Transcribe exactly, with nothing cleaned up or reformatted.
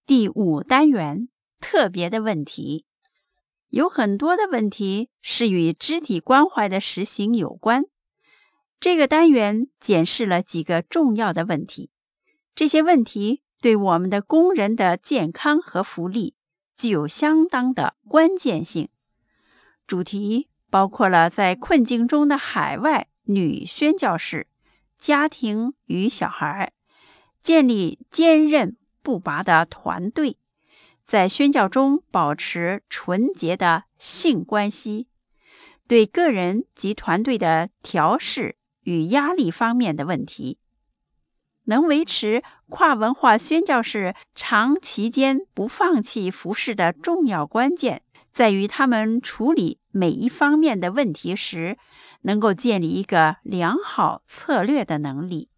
第五单元，特别的问题。有很多的问题是与肢体关怀的实行有关。这个单元检视了几个重要的问题，这些问题对我们的工人的健康和福利具有相当的关键性。主题包括了在困境中的海外女宣教士、家庭与小孩，建立坚韧不拔的团队，在宣教中保持纯洁的性关系，对个人及团队的调试与压力方面的问题。能维持跨文化宣教士长期间不放弃服事的重要关键，在于他们处理每一方面的问题时，能够建立一个良好策略的能力。